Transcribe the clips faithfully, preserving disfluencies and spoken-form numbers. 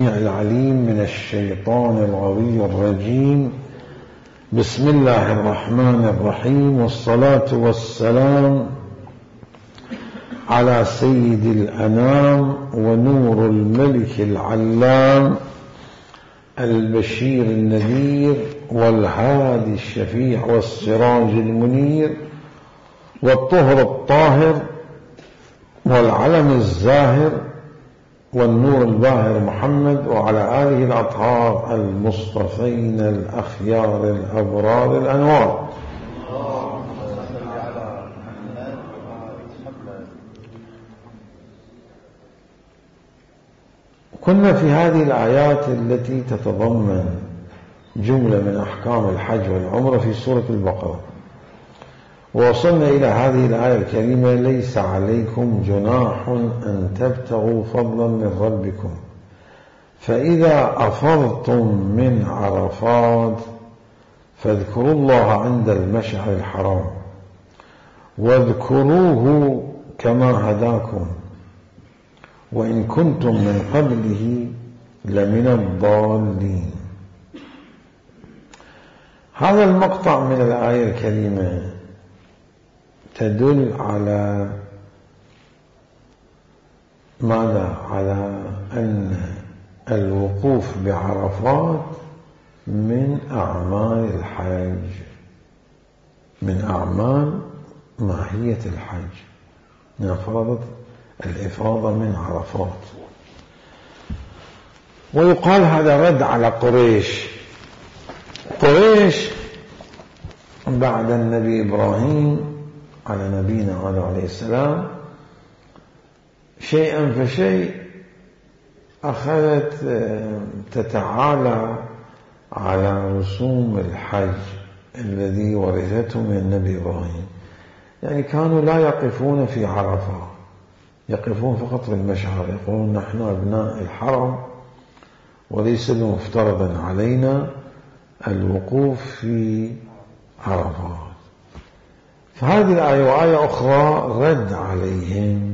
السميع العليم من الشيطان الغوي الرجيم. بسم الله الرحمن الرحيم، والصلاة والسلام على سيد الأنام ونور الملك العلام البشير النذير والهادي الشفيع والسراج المنير والطهر الطاهر والعلم الزاهر والنور الباهر محمد وعلى آله الأطهار المصطفين الأخيار الأبرار الأنوار. كنا في هذه الآيات التي تتضمن جملة من أحكام الحج والعمرة في سورة البقرة، ووصلنا إلى هذه الآية الكريمة: ليس عليكم جناح أن تبتغوا فضلا من ربكم فإذا أفضتم من عرفات فاذكروا الله عند المشعر الحرام واذكروه كما هداكم وإن كنتم من قبله لمن الضالين. هذا المقطع من الآية الكريمة تدل على ماذا؟ على أن الوقوف بعرفات من أعمال الحج، من أعمال ماهية الحج، من فرض الإفاضة من عرفات. ويقال هذا رد على قريش. قريش بعد النبي إبراهيم على نبينا عليه السلام شيئا فشيء أخذت تتعالى على رسوم الحج الذي ورثته من النبي إبراهيم. يعني كانوا لا يقفون في عرفة، يقفون فقط في المشعر، يقولون نحن أبناء الحرم وليس مفترضا علينا الوقوف في عرفات. فهذه الآية وآية أخرى رد عليهم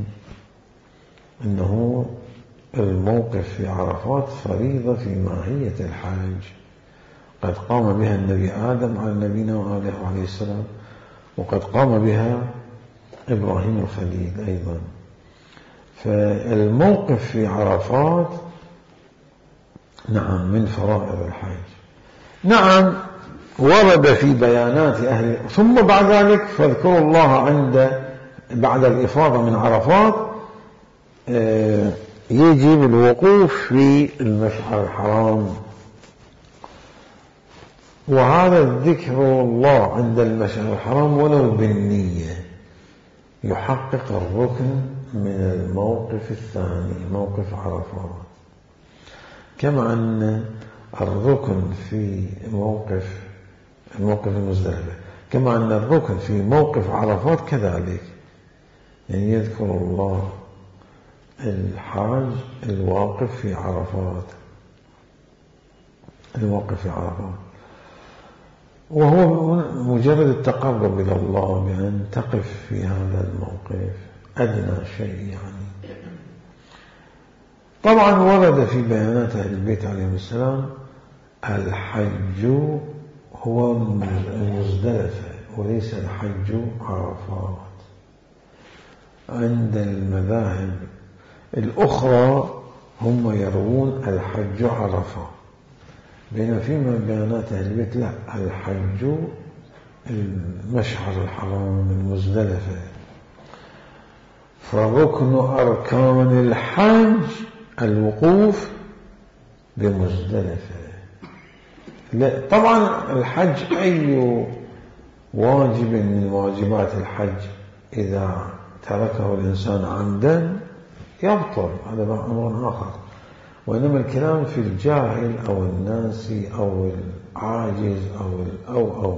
أنه الموقف في عرفات فريضة في ماهية الحج، قد قام بها النبي آدم على نبينا وآله عليه السلام، وقد قام بها إبراهيم الخليل أيضا. فالموقف في عرفات نعم من فرائض الحج. نعم ورد في بيانات أهل، ثم بعد ذلك فاذكروا الله عند بعد الإفاضة من عرفات يجب الوقوف في المشعر الحرام، وهذا الذكر الله عند المشعر الحرام ولو بالنية يحقق الركن من الموقف الثاني موقف عرفات، كما أن الركن في موقف الموقف المزدلفة، كما أن الركن في موقف عرفات كذلك. يعني يذكر الله الحاج الواقف في عرفات، الواقف في عرفات، وهو مجرد التقرب إلى الله بأن تقف في هذا الموقف أدنى شيء. يعني طبعا ورد في بيانات أهل البيت عليهم السلام الحج هو المزدلفة وليس الحج عرفات. عند المذاهب الأخرى هم يروون الحج عرفة، بينما فيما بيانات أهل البيت لا، الحج المشعر الحرام المزدلفة. فركن أركان الحج الوقوف بمزدلفة. لا طبعا الحج أي واجب من واجبات الحج إذا تركه الإنسان عمدا يبطل، هذا أمر آخر. وإنما الكلام في الجاهل أو الناسي أو العاجز أو أو أو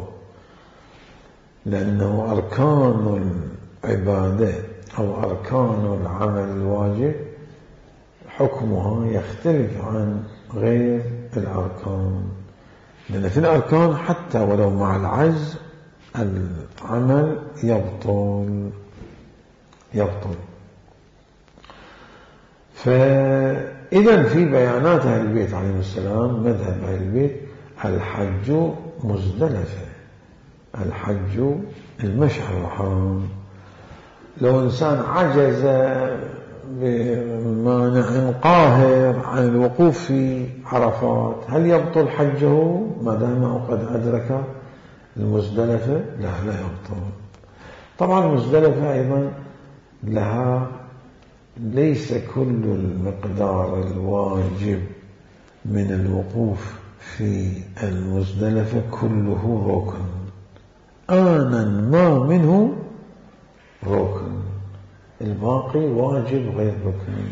لأنه أركان العبادة أو أركان العمل الواجب حكمها يختلف عن غير الأركان، لأن في الأركان حتى ولو مع العجز العمل يبطل يبطل. فالحج إذن في بيانات أهل البيت عليهم السلام مذهب أهل البيت الحج مزدلفة، الحج المشعر الحرام. لو إنسان عجز بمانع قاهر عن الوقوف في عرفات هل يبطل حجه ما دام قد أدرك المزدلفة؟ لا لا يبطل. طبعا المزدلفة أيضا لها ليس كل المقدار الواجب من الوقوف في المزدلفة كله ركن، آنا ما منه ركن، الباقي واجب غير ركن.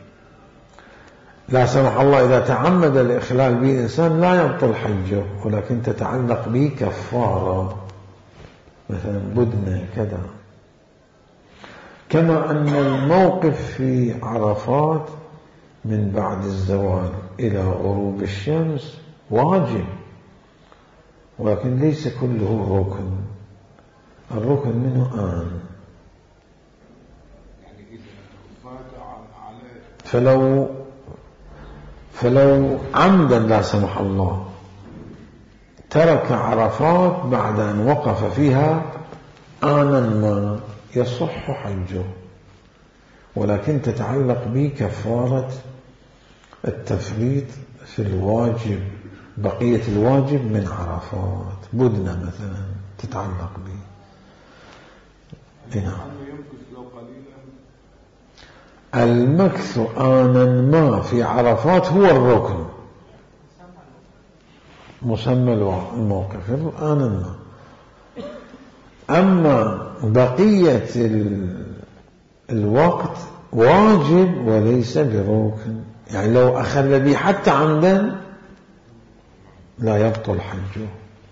لا سمح الله إذا تعمد الإخلال به الإنسان لا يبطل حجه، ولكن تتعلق به كفارة، مثلا بدنة كذا. كما أن الموقف في عرفات من بعد الزوال إلى غروب الشمس واجب، ولكن ليس كله ركن، الركن منه آن. فلو فلو عمدا لا سمح الله ترك عرفات بعد أن وقف فيها آنا ما يصح حجه، ولكن تتعلق به كفارة التفريط في الواجب، بقية الواجب من عرفات، بدنة مثلا تتعلق به. نعم. المكث آنا ما في عرفات هو الركن، مسمى الموقف آنا ما. أما بقية الوقت واجب وليس بركن، يعني لو أخل به حتى عمدا لا يبطل حجه.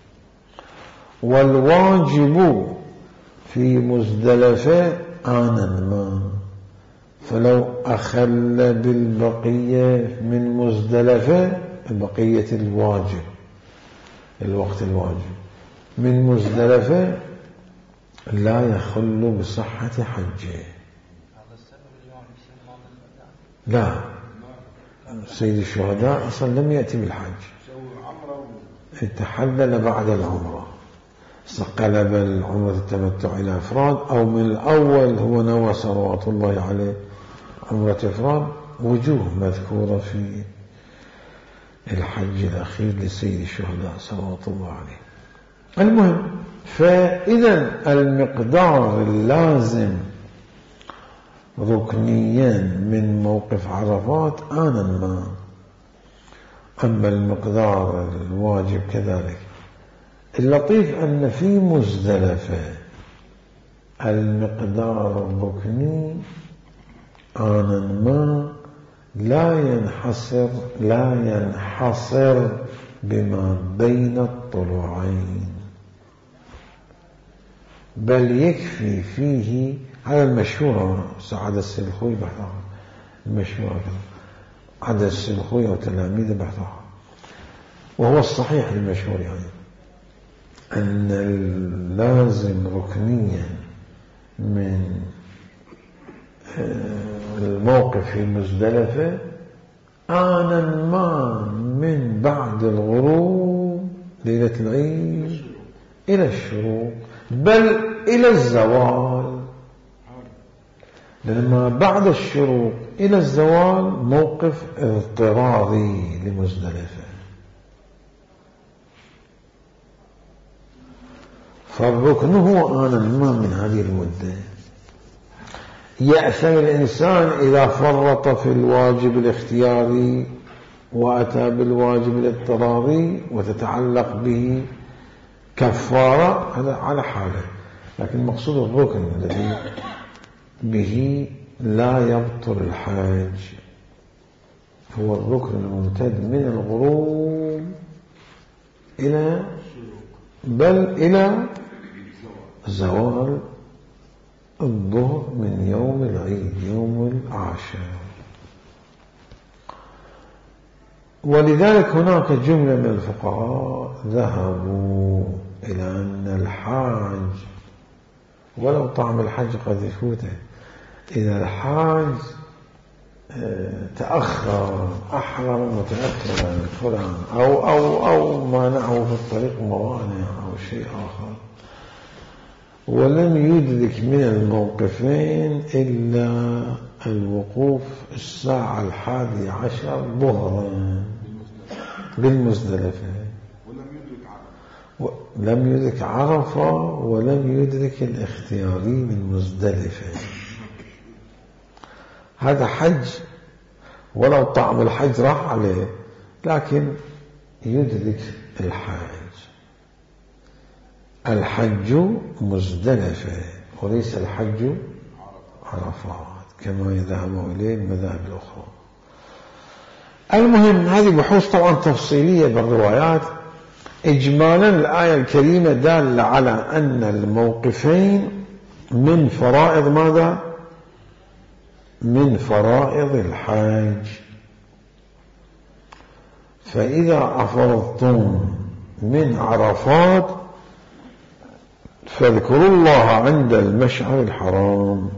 والواجب في مزدلفة آنا ما، فلو أخل بالبقية من مزدلفة، بقية الواجب الوقت الواجب من مزدلفة لا يخل بصحة حجه. لا، سيد الشهداء أصلا لم يأتي بالحج، تحلل بعد العمرة، قلب العمرة التمتع إلى إفراد، أو من الأول هو نوى صلوات الله عليه عمرة إفراد. وجوه مذكورة في الحج الأخير لسيد الشهداء صلوات الله عليه. المهم، فإذا المقدار اللازم ركنيا من موقف عرفات آنا ما، أما المقدار الواجب كذلك. اللطيف أن في مزدلفة المقدار الركني آنا ما لا ينحصر لا ينحصر بما بين الطلوعين، بل يكفي فيه على المشهورة سعد السلخوي بحثها المشهورة عدد السلخوي وتلاميذه بحثها، وهو الصحيح المشهور، يعني أن اللازم ركنيا من الموقف في مزدلفة آنا ما من بعد الغروب ليلة العيد إلى الشروق، بل إلى الزوال، لما بعد الشروق إلى الزوال موقف اضطراري لمزدلفة. فالركن هو آنا ما من هذه المدة. يأثم الإنسان إذا فرط في الواجب الاختياري وأتى بالواجب الاضطراري وتتعلق به كفارة، هذا على حاله، لكن مقصود الركن الذي به لا يبطل الحاج هو الركن الممتد من الغروب إلى بل إلى زوال الظهر من يوم العيد يوم العاشر. ولذلك هناك جملة من الفقهاء ذهبوا إلى أن الحاج ولو طعم الحج قد يفوته، إذا الحاج تأخر أحرم متأخرا فلان أو أو أو مانعه في الطريق موانع أو شيء آخر، ولم يدرك من الموقفين إلا الوقوف الساعة الحادية عشر ظهرا بالمزدلفة، لم يدرك عرفة ولم يدرك الاختياري بالمزدلفة. هذا حج، ولو طعم الحج راح عليه، لكن يدرك الحج. الحج مزدلفة وليس الحج عرفات كما يذهب إليه المذاهب الأخرى. المهم هذه بحوث طبعا تفصيلية بالروايات. إجمالا الآية الكريمة دالة على أن الموقفين من فرائض ماذا؟ من فرائض الحج. فإذا أفضتم من عرفات فاذكروا الله عند المشعر الحرام.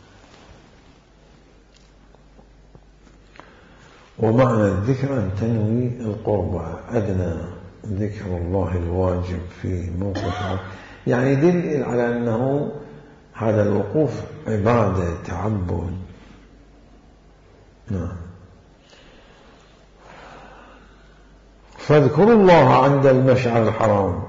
ومعنى الذكر أن تنوي القربة، أدنى ذكر الله الواجب في موقف، يعني يدل على أنه هذا الوقوف عبادة تعبد. نعم. فاذكروا الله عند المشعر الحرام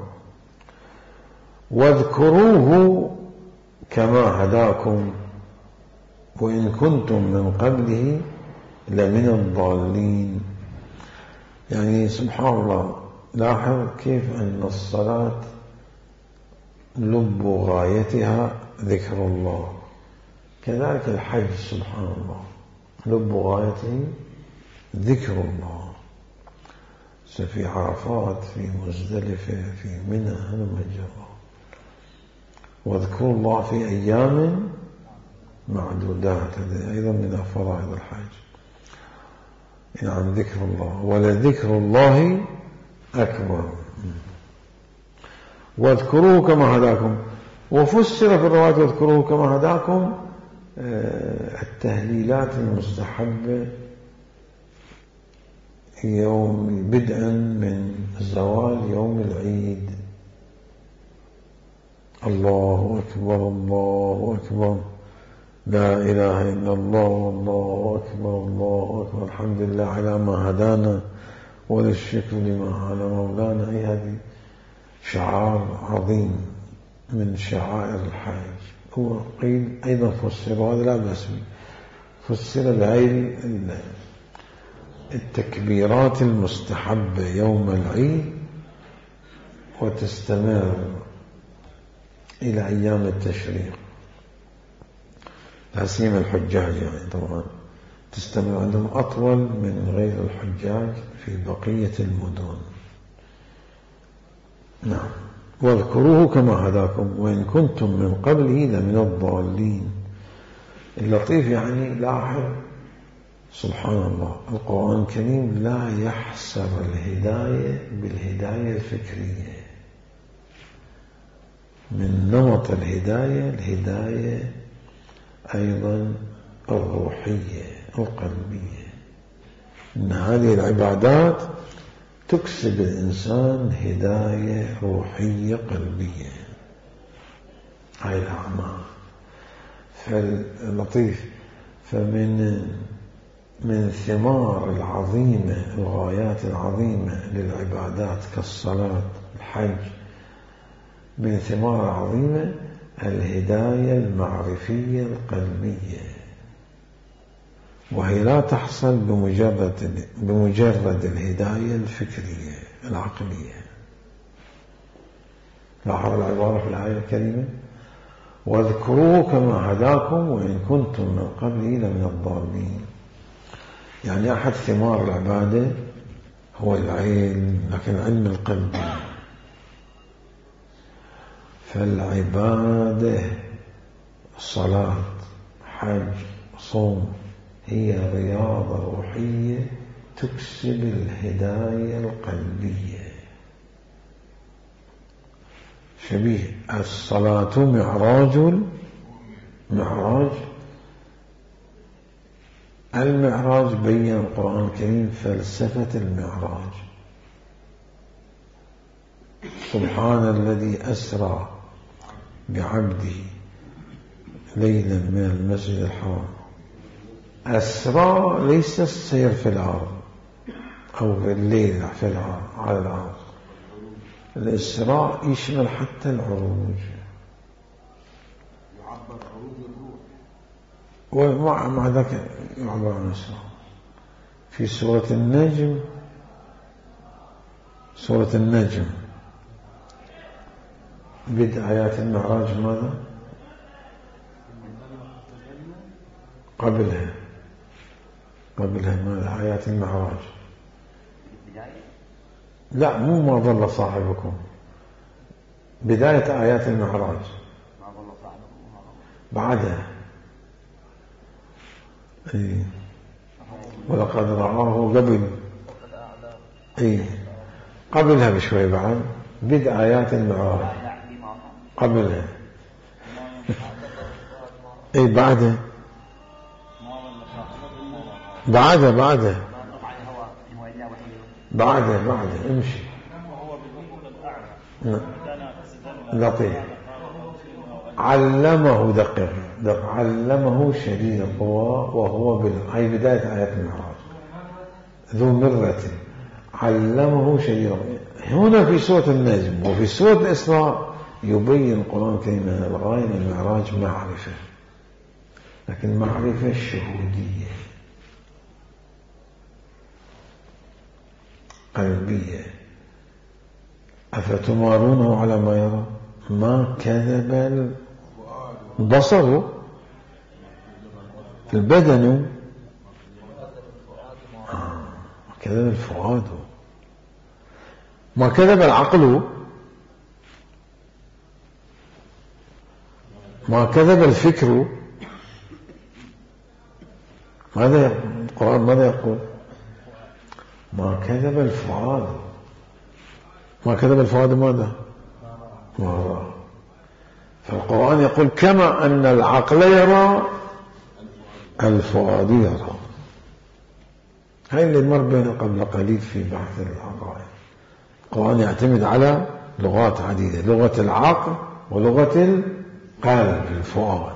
واذكروه كما هداكم وإن كنتم من قبله لمن الضالين. يعني سبحان الله، لاحظ كيف أن الصلاة لب غايتها ذكر الله، كذلك الحج سبحان الله لب غايته ذكر الله. في عرفات، في مزدلفة، في منى، هلم جرى. واذكروا الله في أيام معدودات، هذا أيضا من فرائض الحج. يعني ذكر الله، ولذكر الله أكبر. واذكروه كما هداكم. وفسر في الروايات واذكروه كما هداكم التهليلات المستحبة يوم بدءا من زوال يوم العيد. الله أكبر الله أكبر لا إله إلا الله والله أكبر الله أكبر الحمد لله على ما هدانا وللشكر لما على مولانا. أي هذه شعار عظيم من شعائر الحج. هو قيل أيضا فسر، هذا لا بأس به، فسر بهذه التكبيرات المستحبة يوم العيد وتستمر إلى أيام التشريق، لا سيما الحجاج، يعني طبعا تستمر عندهم أطول من غير الحجاج في بقية المدن. نعم. واذكروه كما هداكم وإن كنتم من قبله لمن الضالين. اللطيف يعني لاحظ سبحان الله، القرآن الكريم لا يحصر الهداية بالهداية الفكرية، من نمط الهداية الهداية أيضا الروحية القلبية. إن هذه العبادات تكسب الإنسان هداية روحية قلبية، هاي الأعمال. فاللطيف فمن من ثمار العظيمة، الغايات العظيمة للعبادات كالصلاة الحج، من ثمار عظيمة الهداية المعرفية القلبية، وهي لا تحصل بمجرد بمجرد الهداية الفكرية العقلية. لاحظ العبارة في الآية الكريمة واذكروه كما هداكم وإن كنتم من قبله لمن الضالين. يعني أحد ثمار العبادة هو العلم، لكن علم القلب. فالعبادة صلاة حج صوم هي رياضة روحية تكسب الهداية القلبية. شبيه الصلاة معراج معراج المعراج بين القرآن الكريم فلسفة المعراج. سبحان الذي أسرى بعبده ليلا من المسجد الحرام. أسرى ليس السير في الأرض أو في الليل في الأرض على الأرض، الإسراء يشمل حتى العروج، ومع مع ذلك يعبر عن الإسراء في سورة النجم. سورة النجم بدء آيات المعراج ماذا؟ قبلها قبلها ماذا؟ آيات المعراج. لا، مو ما ضل صاحبكم، بداية آيات المعراج بعدها. إيه. ولقد رآه قبل، إيه قبلها بشوي بعد بدء آيات المعراج قبلها. إيه بعدها بعدها بعدها بعدها بعدها امشي. لطيف. علمه دقق دق علمه شديد القوى وهو بال هي بداية آيات المعراج. ذو مرة علمه شديد القوى. هنا في سورة النجم وفي سورة الإسراء يبين القرآن الكريم أن الغاية من المعراج معرفة، لكن معرفة شهودية قلبية. أفتمارونه على ما يرى ما كذب البصر البدن آه. كذب الفؤاد ما كذب العقل ما كذب الفكر. ماذا القرآن ماذا يقول؟ ما كذب الفؤاد. ما كذب الفؤاد ماذا؟ ما رأى. فالقرآن يقول كما أن العقل يرى الفؤاد يرى. هاي اللي مر بينا قبل قليل في بحث العقائد. القرآن يعتمد على لغات عديدة، لغة العقل ولغة القلب الفؤاد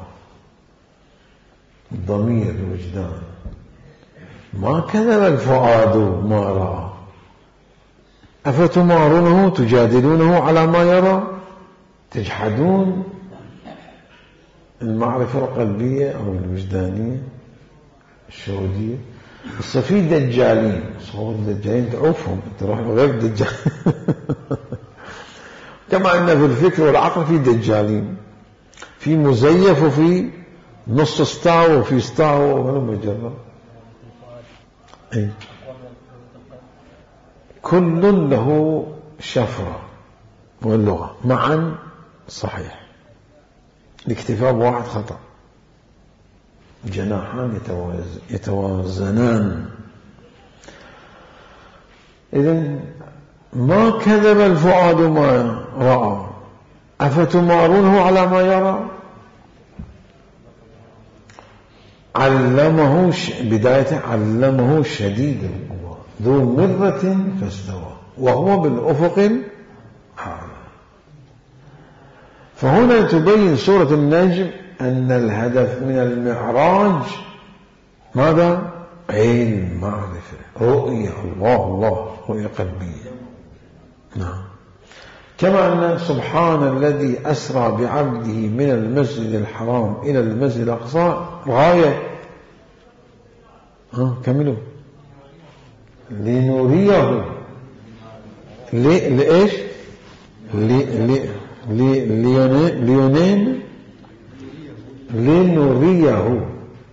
الضمير الوجدان. ما كذب الفؤاد ما رأى أفتمارونه تجادلونه على ما يرى. تجحدون المعرفة القلبية أو الوجدانية الشهودية. بس في دجالين، صور الدجالين تعوفهم تروح غير دجال. كما أن في الفكر والعقل في دجالين، في مزيف وفي نص استاو وفي استاو ولا مجرد. إيه؟ كل له شفرة واللغة معا صحيح. الاكتفاء بواحد خطأ. جناحان يتوازن يتوازنان. إذن ما كذب الفؤاد ما رأى أفتمارونه على ما يرى. علمه ش... بداية علمه شديد القوى ذو مرة فاستوى وهو بالأفق الأعلى. فهنا تبين سورة النجم أن الهدف من المعراج ماذا؟ علم معرفة رؤية الله الله رؤية قلبية. نعم. كما أن سبحان الذي أسرى بعبده من المسجد الحرام إلى المسجد الأقصى غاية. ها كملوا. لنريه لإيش؟ ليونين لنريه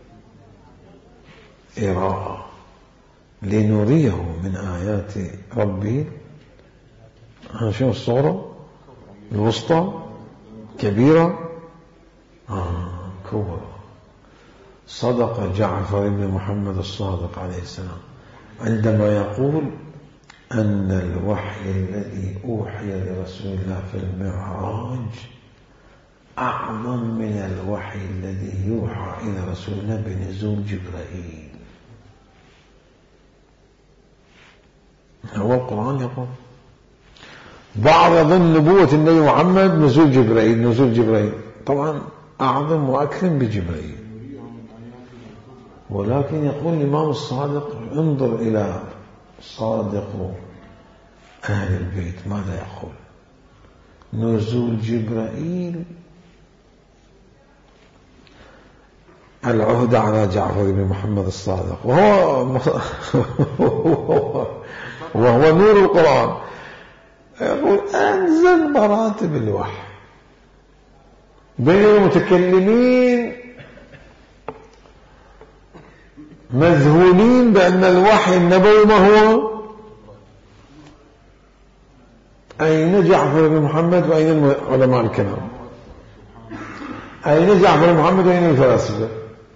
إراءة لنريه من آيات ربه. شنو الصورة الوسطى كبيرة آه كبرى. صدق جعفر بن محمد الصادق عليه السلام عندما يقول أن الوحي الذي أوحي لرسول الله في المعراج أعظم من الوحي الذي يوحى إلى رسول الله بنزول جبرائيل. هو القرآن يقول. بعض يظن نبوة النبي محمد نزول جبرائيل، نزول جبرائيل طبعا أعظم وأكرم بجبرائيل، ولكن يقول الإمام الصادق انظر إلى صادق أهل البيت ماذا يقول: نزول جبرائيل العهد على جعفر بن محمد الصادق، وهو وهو نور القرآن، يقول أنزل مراتب الوحي. بين المتكلمين مذهولين بأن الوحي النبوي ما هو؟ أين جعفر بن محمد وأين علماء الكلام؟ أين جعفر بن محمد وأين الفلاسفة؟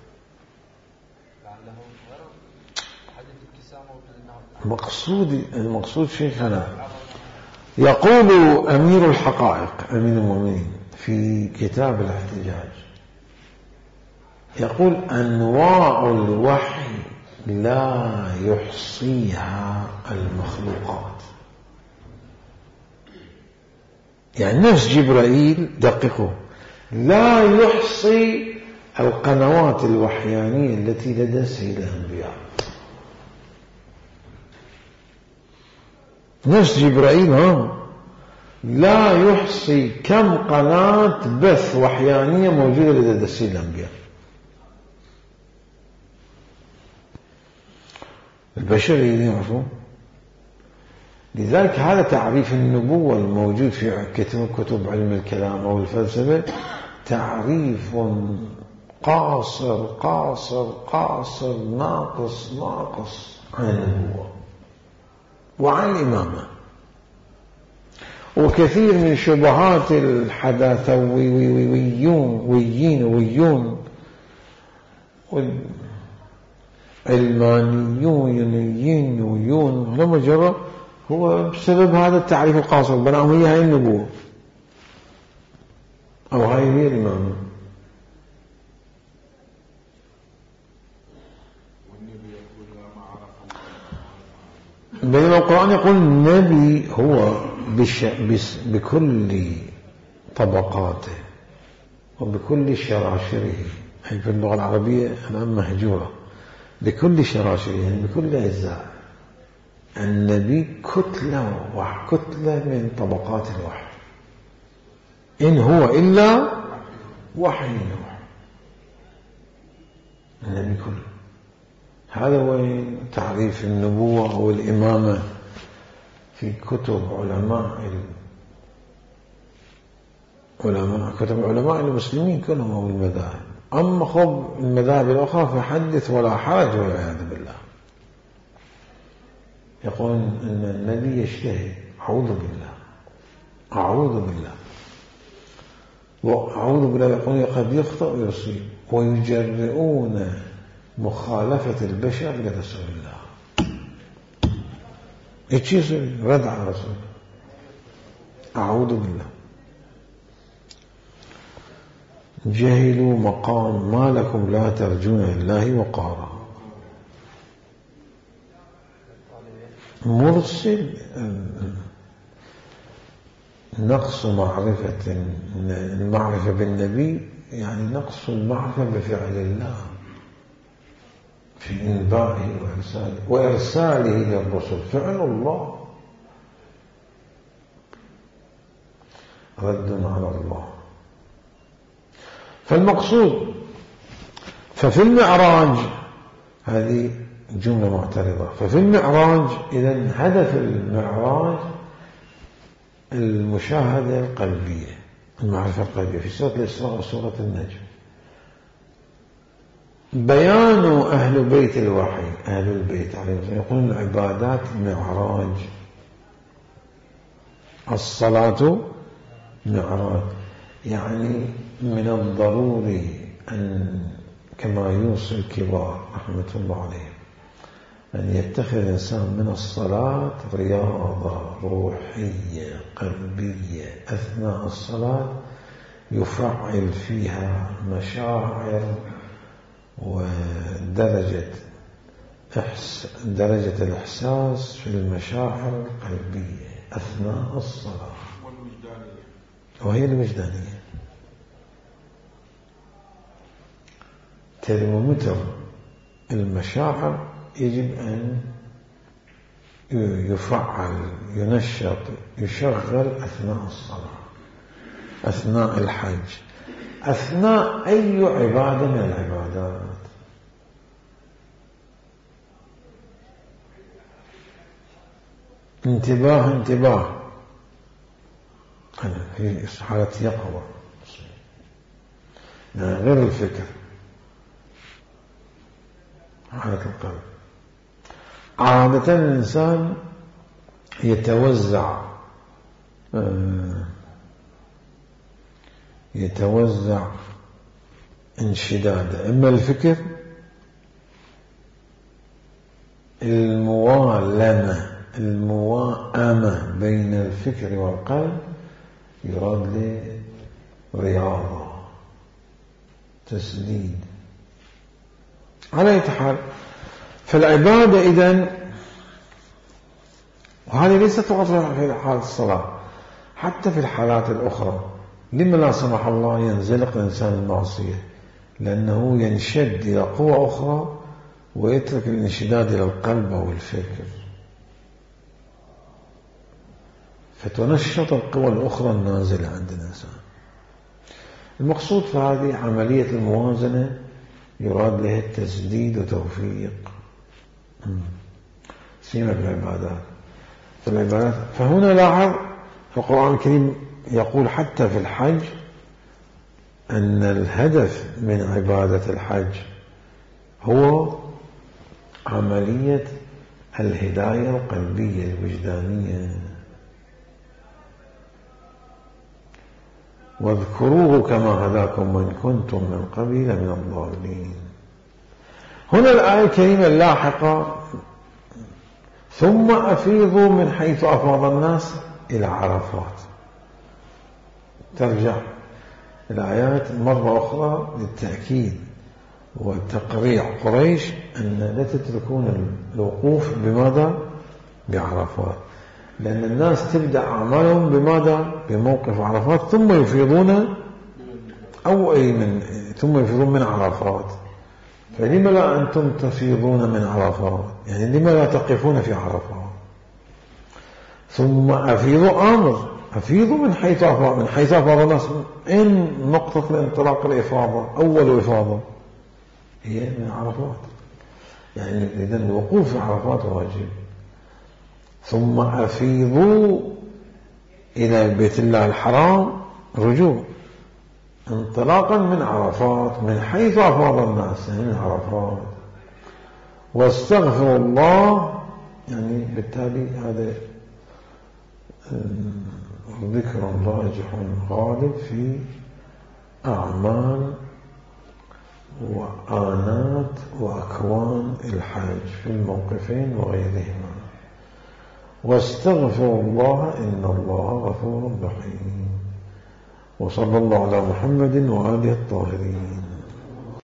مقصود المقصود شيخنا يقول أمير الحقائق أمين المؤمنين في كتاب الاحتجاج، يقول أنواع الوحي لا يحصيها المخلوقات. يعني نفس جبرائيل دققوا لا يحصي القنوات الوحيانية التي لدى سيد الأنبياء. نفس جبرائيل ها لا يحصي كم قناة بث وحيانية موجودة لدى سيد الأنبياء. البشر يعرفون. لذلك هذا تعريف النبوة الموجود في كتب علم الكلام أو الفلسفة تعريف قاصر قاصر قاصر ناقص ناقص عن النبوة وعن الإمامة. وكثير من شبهات الحداثويين ويين ويون علمانيون ويون لما جرى هو بسبب هذا التعريف القاصر بناهم هي هاي النبوة أو هاي هي الإمامة. بينما القرآن يقول النبي هو بش بس بكل طبقاته وبكل شراشره، أي في اللغة العربية الآن مهجورة، بكل شراشره يعني بكل أجزاء. النبي كتلة وكتلة من طبقات الوحي، إن هو إلا وحي يوحى. النبي كله. هذا هو تعريف النبوة أو الإمامة في كتب علماء علماء كتب علماء المسلمين كلهم أو المذاهب. أما خب المذاهب الأخرى فحدث ولا حرج والعياذ بالله. يقول أن النبي يجتهد، أعوذ بالله أعوذ بالله وأعوذ بالله. يقول قد يخطئ ويصيب ويجرؤون مخالفة البشر لرسول الله. إيش يصير رد على رسول الله. أعوذ بالله. جهلوا مقام ما لكم لا ترجون لله وقارا. مرسل نقص معرفة المعرفة بالنبي يعني نقص المعرفة بفعل الله في إنبائه وإرساله وإرساله للرسل. فعل الله رد على الله. فالمقصود ففي المعراج هذه جملة معترضة. ففي المعراج إذن هدف المعراج المشاهدة القلبية، المعرفة القلبية في سورة الإسراء وسورة النجم. بيان أهل بيت الوحي أهل البيت عليهم يقولون عبادات المعراج. الصلاة معراج يعني من الضروري أن كما يوصي الكبار رحمة الله عليهم أن يتخذ الإنسان من الصلاة رياضة روحية قلبية. أثناء الصلاة يفعل فيها مشاعر ودرجة درجة الإحساس في المشاعر القلبية أثناء الصلاة، وهي الوجدانية. ترمومتر المشاعر يجب أن يفعل، ينشط، يشغل أثناء الصلاة، أثناء الحج، أثناء أي عبادة من العبادات. انتباه انتباه أنا في حالة يقظة غير الفكر، حالة القلب. عادة الإنسان يتوزع يتوزع انشداده، إما الفكر، الموالمة المواءمة بين الفكر والقلب، يراد له رياضة، تسديد. على أي حال فالعبادة إذن، وهذه ليست فقط في حال الصلاة، حتى في الحالات الأخرى. لما لا سمح الله ينزلق الإنسان المعصية؟ لأنه ينشد إلى قوة أخرى ويترك الانشداد إلى القلب أو الفكر، فتنشط القوى الأخرى النازلة عند الإنسان. المقصود في هذه عملية الموازنة يراد لها التسديد وتوفيق سيما في العبادات. في العبادات فهنا لاحظ القرآن الكريم يقول حتى في الحج أن الهدف من عبادة الحج هو عملية الهداية القلبية الوجدانية. واذكروه كما هداكم وإن كنتم من قبل من الضالين. هنا الآية الكريمة اللاحقة ثم أفيضوا من حيث أفاض الناس إلى عرفات. ترجع الآيات مرة أخرى للتأكيد وتقريع قريش أن لا تتركون الوقوف بماذا؟ بعرفات، لأن الناس تبدأ أعمالهم بماذا؟ بموقف عرفات، ثم يفيضون أو أي من ثم يفيضون من عرفات. فلما لا أنتم تفيضون من عرفات؟ يعني لما لا تقفون في عرفات؟ ثم أفيضوا أمر، أفيضوا من حيث أفاض، من حيث أفاض الناس. إن نقطة الانطلاق الإفاضة أول إفاضة هي من عرفات، يعني إذن الوقوف في عرفات واجب. ثم أفيضوا إلى بيت الله الحرام رجوع، انطلاقا من عرفات، من حيث أفاض الناس يعني من عرفات. واستغفروا الله، يعني بالتالي هذا ذكر راجح غالب في أعمال وآنات وأكوان الحج في الموقفين وغيرهما. واستغفروا الله إن الله غفور رحيم. وصلى الله على محمد وآله الطاهرين.